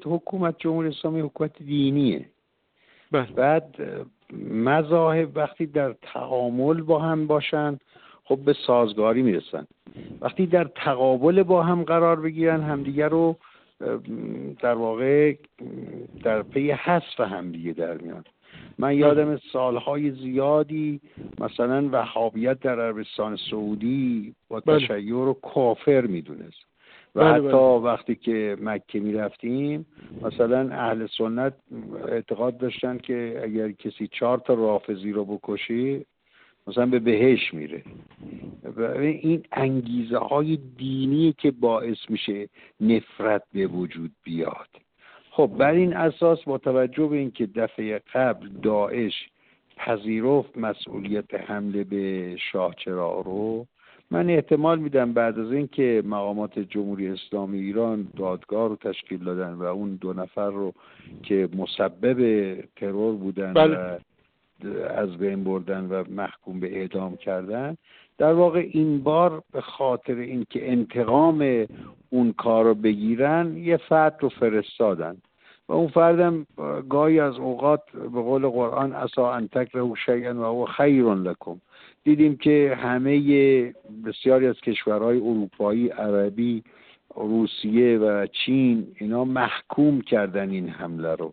حکومت جمهوری اسلامی حکومت دینیه. بله. بعد مذاهب وقتی در تعامل با هم باشن خب به سازگاری میرسن. وقتی در تقابل با هم قرار بگیرن همدیگه رو در واقع در پی حذف همدیگه در میان. من یادم سالهای زیادی مثلا وهابیت در عربستان سعودی با تشیع رو کافر میدونست و حتی وقتی که مکه می رفتیم مثلا اهل سنت اعتقاد داشتن که اگر کسی 4 رافضی رو بکشی مثلا به بهشت میره. و این انگیزه های دینی که باعث میشه نفرت به وجود بیاد. خب بر این اساس با توجه به اینکه دفعه قبل داعش پذیرفت مسئولیت حمله به شاهچراغ رو، من احتمال میدم بعد از اینکه مقامات جمهوری اسلامی ایران دادگاه رو تشکیل دادن و اون 2 نفر رو که مسبب ترور بودن و از بین بردن و محکوم به اعدام کردن، در واقع این بار به خاطر اینکه انتقام اون کار رو بگیرن یه فرد رو فرستادن و اون فردم گاهی از اوقات به قول قرآن عسا ان تکرهوا شیئا و هو خیر لکم. دیدیم که همه بسیاری از کشورهای اروپایی، عربی، روسیه و چین اینا محکوم کردن این حمله رو.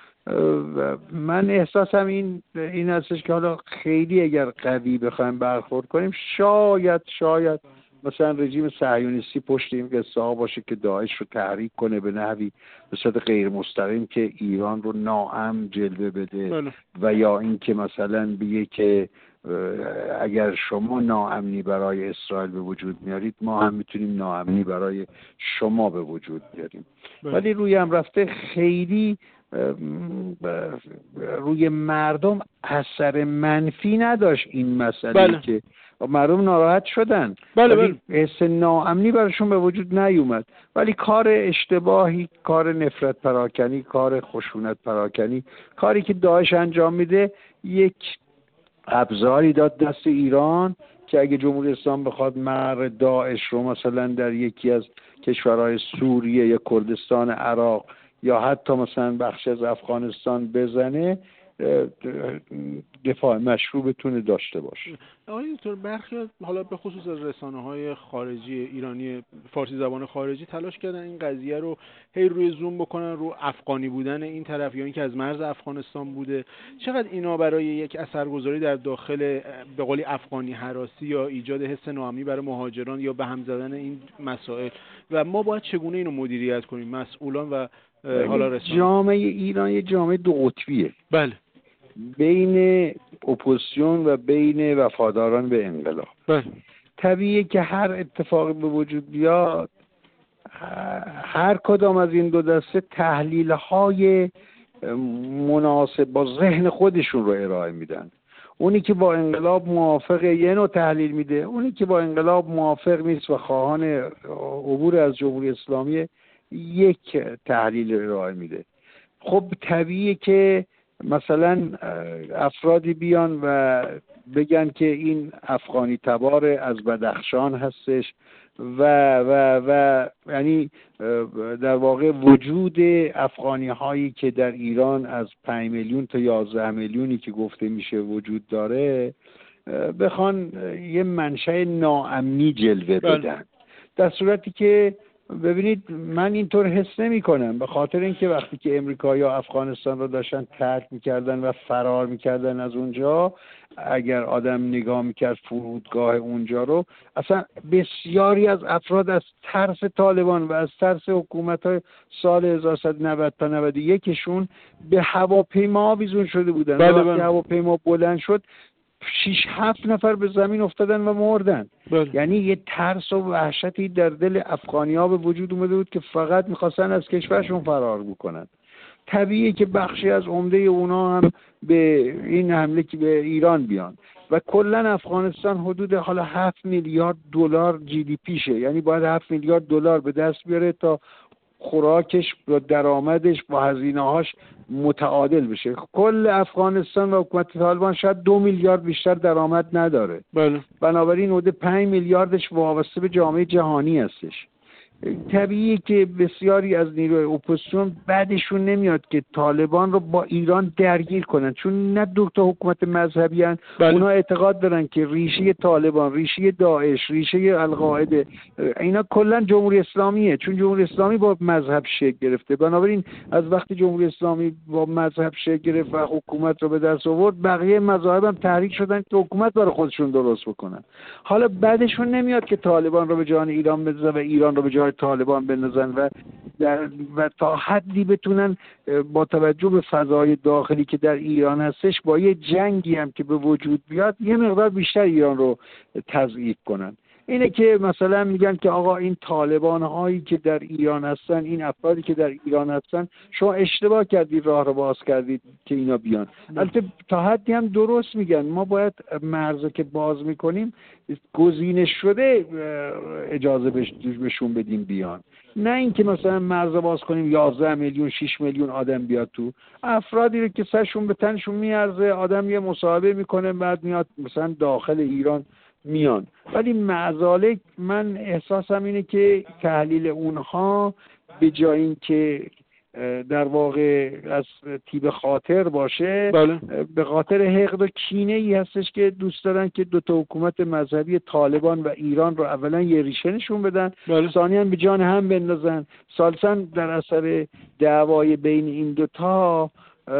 من احساسم این هستش که حالا خیلی اگر قوی بخوایم برخورد کنیم شاید مثلا رژیم صهیونیستی پشت این قصه ها باشه که داعش رو تحریک کنه به نحوی به صورت غیر مستقیم که ایران رو ناامن جلوه بده و یا این که مثلا بگه که اگر شما ناامنی برای اسرائیل به وجود میارید ما هم میتونیم ناامنی برای شما به وجود بیاریم. ولی روی هم رفته خیلی روی مردم اثر منفی نداشت این مسئله که مردم ناراحت شدن ولی حس ناامنی براشون به وجود نیومد. ولی کار اشتباهی، کار نفرت پراکنی، کار خشونت پراکنی، کاری که داعش انجام میده یک ابزاری داد دست ایران که اگه جمهوری اسلامی بخواد مر داعش رو مثلا در یکی از کشورهای سوریه یا کردستان عراق یا حتی مثلا بخش از افغانستان بزنه دفاع مشروع بتونه داشته باشه. آقای دکتر برخی حالا به خصوص از رسانه‌های خارجی ایرانی فارسی زبان خارجی تلاش کردن این قضیه رو هی روی زوم بکنن رو افغانی بودن این طرف یا اینکه از مرز افغانستان بوده. چقدر اینا برای یک اثرگذاری در داخل به قولی افغانی هراسی یا ایجاد حس ناامنی برای مهاجران یا به هم زدن این مسائل و ما باید چگونه اینو مدیریت کنیم مسئولان و حالا رسانه؟ جامعه ایران یه جامعه دو قطبیه. بله. بین اپوزیسیون و بین وفاداران به انقلاب. طبیعیه که هر اتفاقی به وجود بیاد هر کدام از این دو دسته تحلیل‌های مناسب با ذهن خودشون رو ارائه میدن. اونی که با انقلاب موافقه یه نوع تحلیل میده، اونی که با انقلاب موافق نیست و خواهان عبور از جمهوری اسلامی یک تحلیل ارائه میده. خب طبیعیه که مثلا افرادی بیان و بگن که این افغانی تبار از بدخشان هستش و یعنی در واقع وجود افغانی هایی که در ایران از 5 میلیون تا 11 میلیونی که گفته میشه وجود داره بخوان یه منشأ ناامنی جلوه بدن، در صورتی که ببینید من اینطور حس نمی کنم، به خاطر اینکه وقتی که امریکایی‌ها افغانستان رو داشتن ترک میکردن و فرار میکردن از اونجا، اگر آدم نگاه میکرد فرودگاه اونجا رو، اصلا بسیاری از افراد از ترس طالبان و از ترس حکومت‌های سال 1190 تا 91شون به هواپیما آویزون شده بودن. وقتی هواپیما بلند شد 6-7 نفر به زمین افتادن و مردن. یعنی یه ترس و وحشتی در دل افغانی‌ها به وجود اومده بود که فقط می‌خواستن از کشورشون فرار بکنن. طبیعیه که بخشی از عمده اونا هم به این حمله که به ایران بیان و کلا افغانستان حدود حالا 7 میلیارد دلار جی دی پیشه، یعنی باید 7 میلیارد دلار به دست بیاره تا خوراکش و درآمدش با هزینه‌هاش متعادل بشه. کل افغانستان و حکومت طالبان شاید 2 میلیارد بیشتر درآمد نداره. بنابراین حدود 5 میلیاردش وابسته به جامعه جهانی هستش. طبیعیه که بسیاری از نیروهای اپوزیسیون بعدشون نمیاد که طالبان رو با ایران درگیر کنن، چون نه دو تا حکومت مذهبی هن. اونا اعتقاد دارن که ریشه طالبان، ریشه داعش، ریشه القاعده، اینا کلا جمهوری اسلامیه، چون جمهوری اسلامی با مذهب شکل گرفته. بنابراین از وقتی جمهوری اسلامی با مذهب شکل گرفت و حکومت رو به دست آورد، بقیه مذاهب هم تحریک شدن که حکومت برای خودشون درست بکنن. حالا بعدشون نمیاد که طالبان رو به جان ایران بندازن و ایران رو به جای طالبان بندازن و تا حدی بتونن با توجه به فضای داخلی که در ایران هستش، با یه جنگی هم که به وجود بیاد یه مقدار بیشتر ایران رو تضعیف کنن. اینه که مثلا میگن که آقا این طالبان هایی که در ایران هستن، این افرادی که در ایران هستن، شما اشتباه کردید، راه رو باز کردید که اینا بیان. البته تا حدی هم درست میگن، ما باید مرز که باز میکنیم گزینش شده اجازه بهشون بدیم بیان، نه اینکه مثلا مرز باز کنیم 11 میلیون 6 میلیون آدم بیاد تو. افرادی رو که سرشون به تنشون میارزه، آدم یه مصاحبه میکنه بعد میاد مثلا داخل ایران میان. ولی معذالک من احساسم اینه که تحلیل اونها به جای اینکه در واقع از تیب خاطر باشه، به خاطر حقد و کینه ای هستش که دوست دارن که دو تا حکومت مذهبی طالبان و ایران رو اولا یه ریشه نشون بدن، ثانیاً به جان هم بندازن، ثالثاً در اثر دعوای بین این دوتا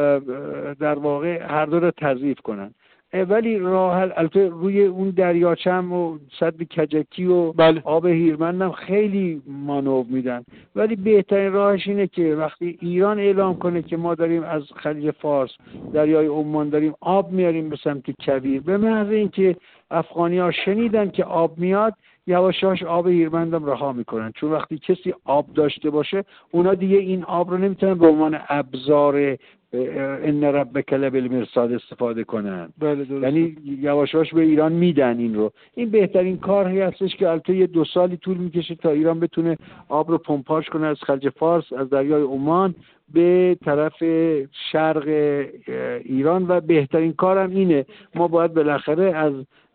در واقع هر دو رو تضعیف کنن. ولی راه حل البته روی اون دریاچم و سد کجکی و آب هیرمند هم خیلی مانور میدن، ولی بهترین راهش اینه که وقتی ایران اعلام کنه که ما داریم از خلیج فارس، دریای عمان داریم آب میاریم به سمت کویر، به محض اینکه افغانی‌ها شنیدن که آب میاد، یواش یواش آب هیرمند هم رها میکنن، چون وقتی کسی آب داشته باشه اونا دیگه این آب رو نمیتونن به عنوان ابزار ان ربک لبالمرصاد استفاده کنن. یعنی یواش یواش به ایران میدن این رو. این بهترین کاری هستش که البته یه 2 سالی طول میکشه تا ایران بتونه آب رو پمپاژ کنه از خلیج فارس، از دریای عمان به طرف شرق ایران. و بهترین کارم اینه، ما باید بالاخره از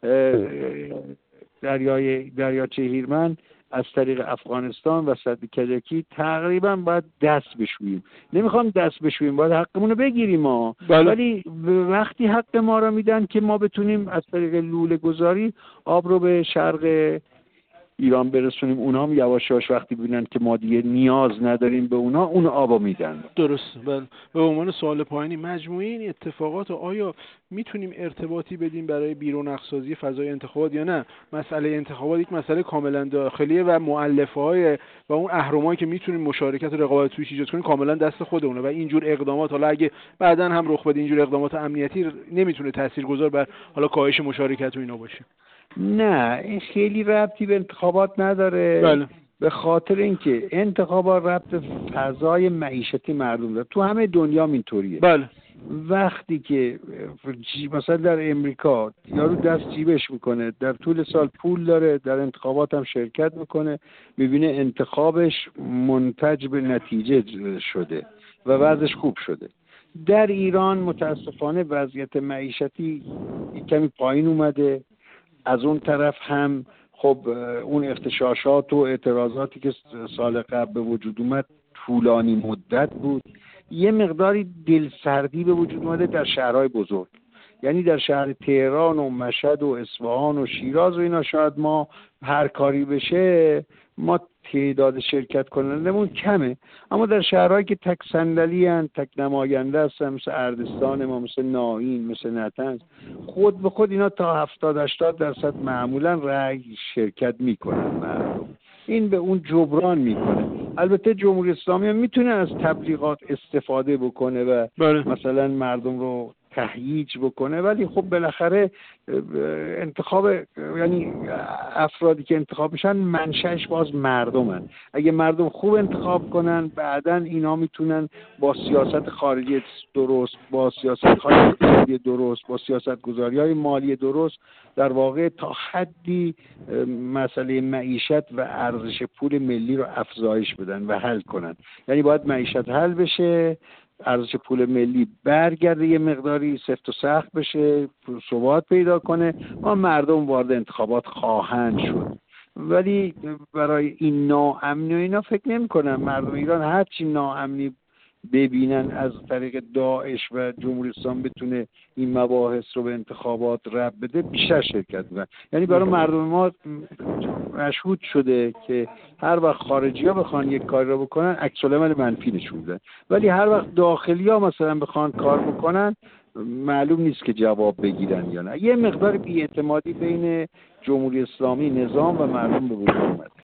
دریاچه هیرمند از طریق افغانستان و سد کجکی تقریبا باید دست بشوییم. نمیخوام دست بشوییم، باید حقمون رو بگیریم ما. ولی وقتی حق ما رو میدن که ما بتونیم از طریق لوله گذاری آب رو به شرق ایران برسونیم، اونا هم یواش یواش وقتی ببینن که ما دیگه نیاز نداریم به اونا، اون آبو میدن. درسته. بله. به عنوان سوال پایانی، مجموعه این اتفاقات آیا میتونیم ارتباطی بدیم برای بیرونق‌سازی فضای انتخابات یا نه؟ مسئله انتخابات یک مسئله کاملا داخلیه و مؤلفه‌های و اون اهرمایی که میتونیم مشارکت و رقابت توش ایجاد کنیم کاملا دست خودمونه و اینجور اقدامات، حالا اگه بعداً هم رخ بده، اینجور اقدامات امنیتی نمیتونه تاثیرگذار بر حالا کاهش مشارکت و اینا باشه. نه، این خیلی ربطی به انتخابات نداره. به خاطر اینکه انتخابات ربط فضای معیشتی مردم داره، تو همه دنیا اینطوریه. وقتی که مثلا در امریکا یارو دست جیبش میکنه، در طول سال پول داره، در انتخابات هم شرکت میکنه، میبینه انتخابش منتج به نتیجه شده و وضعش خوب شده. در ایران متاسفانه وضعیت معیشتی کمی پایین اومده، از اون طرف هم خب اون اغتشاشات و اعتراضاتی که سال قبل به وجود اومد طولانی مدت بود. یه مقداری دلسردی به وجود اومده در شهرهای بزرگ، یعنی در شهر تهران و مشهد و اصفهان و شیراز و اینا شاید ما هر کاری بشه ما تعداد شرکت کنندمون کمه، اما در شهرهایی که تک صندلی ان، تک نماینده هستن، مثل اردستان ما، مثل نائین، مثل نطنز، خود به خود اینا تا 70-80% معمولا رأی شرکت میکنن مردم. این به اون جبران میکنه. البته جمهوری اسلامی هم میتونه از تبلیغات استفاده بکنه و مثلا مردم رو تهییج بکنه، ولی خب بالاخره انتخاب، یعنی افرادی که انتخاب میشن منشأش باز مردمن. اگه مردم خوب انتخاب کنن، بعدن اینا میتونن با سیاست خارجی درست، با سیاست خارجی درست، با سیاست گذاری‌های مالی درست، در واقع تا حدی مسئله معیشت و ارزش پول ملی رو افزایش بدن و حل کنن. یعنی باید معیشت حل بشه، ارزش پول ملی برگرده، یه مقداری سفت و سخت بشه، ثبات پیدا کنه، ما مردم وارد انتخابات خواهند شد. ولی برای این ناامنی و اینا فکر نمی کنم مردم ایران هرچی ناامنی ببینن از طریق داعش و جمهوری اسلامی بتونه این مباحث رو به انتخابات ربط بده بیشتر شرکت میکنن. یعنی برای مردم ما مشهود شده که هر وقت خارجی ها بخوان یک کاری رو بکنن عکس العمل منفی نشون میدن، ولی هر وقت داخلی ها مثلا بخوان کار بکنن معلوم نیست که جواب بگیرن یا نه. یه مقدار بی‌اعتمادی بین جمهوری اسلامی نظام و مردم به وجود اومده.